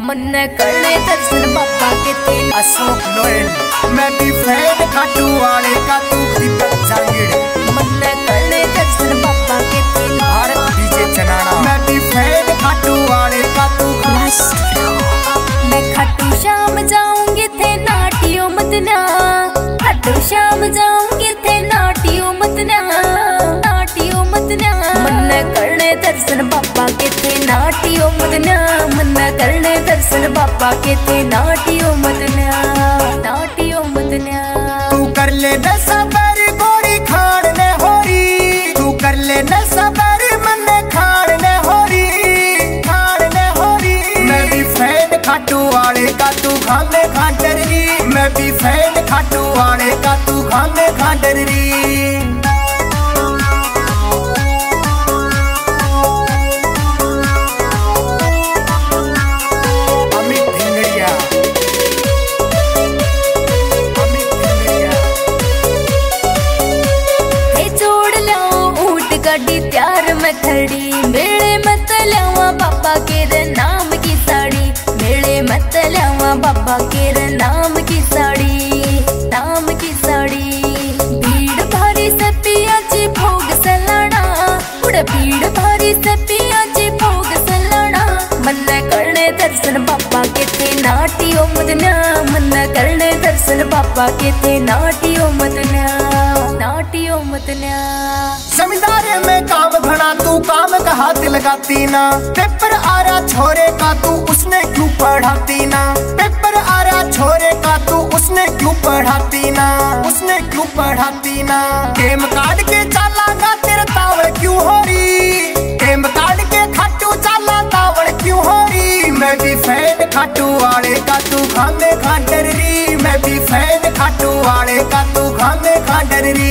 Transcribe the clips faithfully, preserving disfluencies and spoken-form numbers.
मन करने दर्शन बाबा के तेल। अशोक लोयल मैं भी फैन खाटू वाले का तू दीपक जांगिड़। मन करने दर्शन बाबा के तेल। भारत डीजे चनाना मैं भी फैन खाटू वाले का तू। मैं खाटू शाम जाऊंगी थे नाटियो मतना, खाटू शाम जाऊंगी थे नाटियो मतना, नाटियो मतना। मन करने दर्शन बाबा के थे नाटियो मतना, मन करने दर्शन बाबा के थे नाटियो मतना, नाटियो मतना। तू कर ले न सबर गोरी खाड़ ने होरी, तू कर ले न सबर मन खाड़ ने होरी, खाड़ ने होरी। मैं भी फैन खाटू वाले का तू खाने खाटर री, मैं भी फैन खाटू वाले का तू खाने खाटर री। गाड़ी त्यार में खड़ी, मेले मत लावा बाबा के रे नाम की साड़ी, मेले मत लावा बाबा के रे नाम की साड़ी, नाम की साड़ी। भीड़ भारी से पिया जी भोग सलाना, उड़ भीड़ भारी से पिया जी भोग सलाना। मन करने दर्शन बाबा के थे नाटियो मदना, मन करने दर्शन बाबा के थे नाटियो मदना, नाटियो मदना। जमींदारे में काम घना तू काम का हाथ लगाती ना, पेपर आ रहा छोरे का तू उसने क्यों पढ़ाती ना, पेपर आ रहा छोरे का तू उसने क्यों पढ़ाती ना, उसने क्यों पढ़ाती ना। गेम काट के चालागा तेरे तावड़ क्यों हो रही, गेम काट के खाटू चाला तावड़ क्यों हो रही। मैं भी फैन खाटू वाले का तू खाने खाटर री, मैं भी फैन खाटू वाले का तू खाने खाटर री।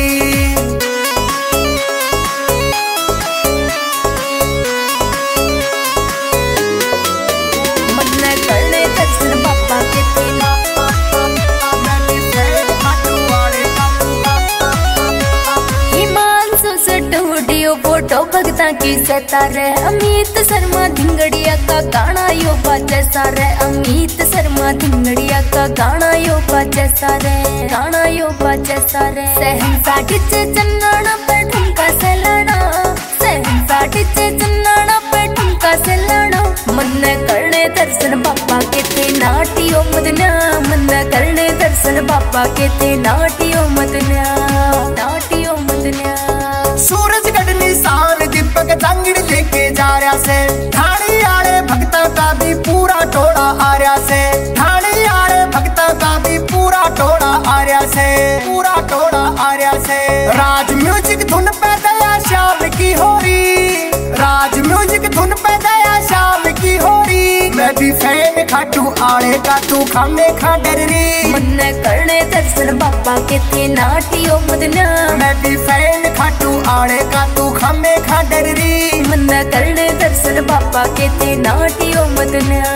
फोटो भगता की सतारे, अमित शर्मा धिंगड़िया का गाना यो बाजे सारे, अमित शर्मा धिंगड़िया का गाना यो बाजे सारे, गाना यो बाजे सारे। सहनसा डिचे चन्नाना पे ठुमका से लड़ा, सहनसा डिचे चन्नाना पे ठुमका से लड़ा। मन करने दर्शन बाबा के थे नाटियो मदना, मन करने दर्शन बाबा के थे नाटियो मदना, नाटियो मदना। सूरज गढ़ निशान दीपक जांगिड़ लेके जा रहा से, ठाणी आले भक्ता का भी पूरा टोला आ रहा से, ठाणी आले भक्ता का भी पूरा टोला आ रहा से, पूरा टोला आ रहा से। राज म्यूजिक धुन पे दया श्याम की होरी, राज म्यूजिक धुन पे दया श्याम की होरी। मैं भी फैन खाटू आले का तू खाने खाटर री, मन करने दर्शन बाबा के थे नाटियो मदना, मैं भी फैन खाटू आले का तू खाने खाटर री। मन करने दर्शन बाबा के थे नाटियो मदना।